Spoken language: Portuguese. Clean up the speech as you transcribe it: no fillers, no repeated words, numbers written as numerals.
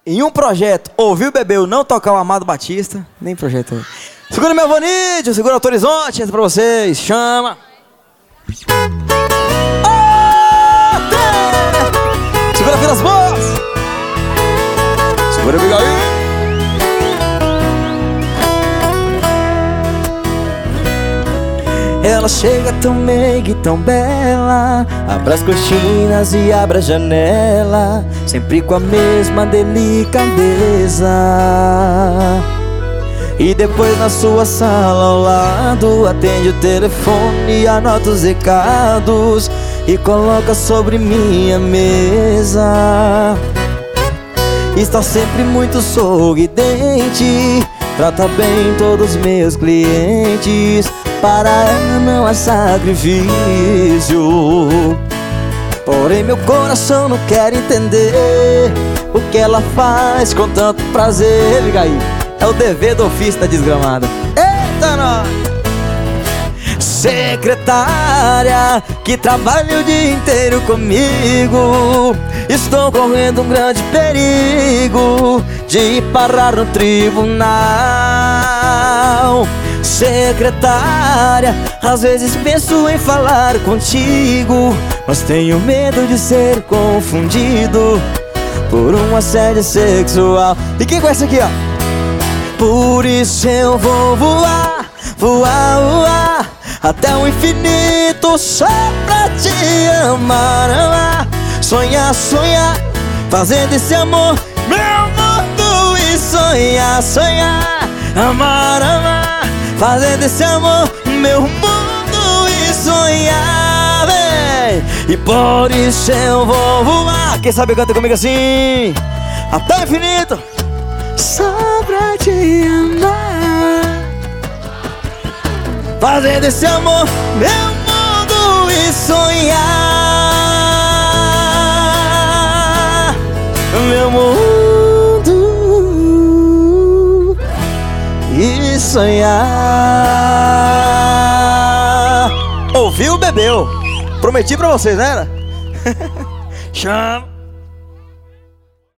em um projeto, ouviu, bebeu, não tocar o Amado Batista, nem projeto aí. Segura meu Vanídio, segura o Horizonte, entra pra vocês, chama. Segura Vilas Boas. Segura o Bigaí. Ela chega tão meiga e tão bela, abre as cortinas e abre a janela, sempre com a mesma delicadeza. E depois na sua sala ao lado, atende o telefone, anota os recados e coloca sobre minha mesa. Está sempre muito sorridente, trata bem todos os meus clientes. Para ela não há sacrifício, porém meu coração não quer entender o que ela faz com tanto prazer. Liga aí, é o dever do ofício da desgramada. Eita, nós! Secretária que trabalha o dia inteiro comigo, estou correndo um grande perigo de parar no tribunal. Secretária, às vezes penso em falar contigo, mas tenho medo de ser confundido por um assédio sexual. E quem conhece aqui, ó? Por isso eu vou voar, voar, voar até o infinito só pra te amar, amar. Sonhar, sonhar, fazendo esse amor meu mundo. E sonhar, sonhar, amar, amar, fazendo esse amor meu mundo. E sonhar, vem. E por isso eu vou voar. Quem sabe canta comigo assim: até o infinito só pra te amar, fazendo esse amor meu mundo. E sonhar, meu mundo. E sonhar. Ouviu, bebeu. Prometi pra vocês, né? Chama.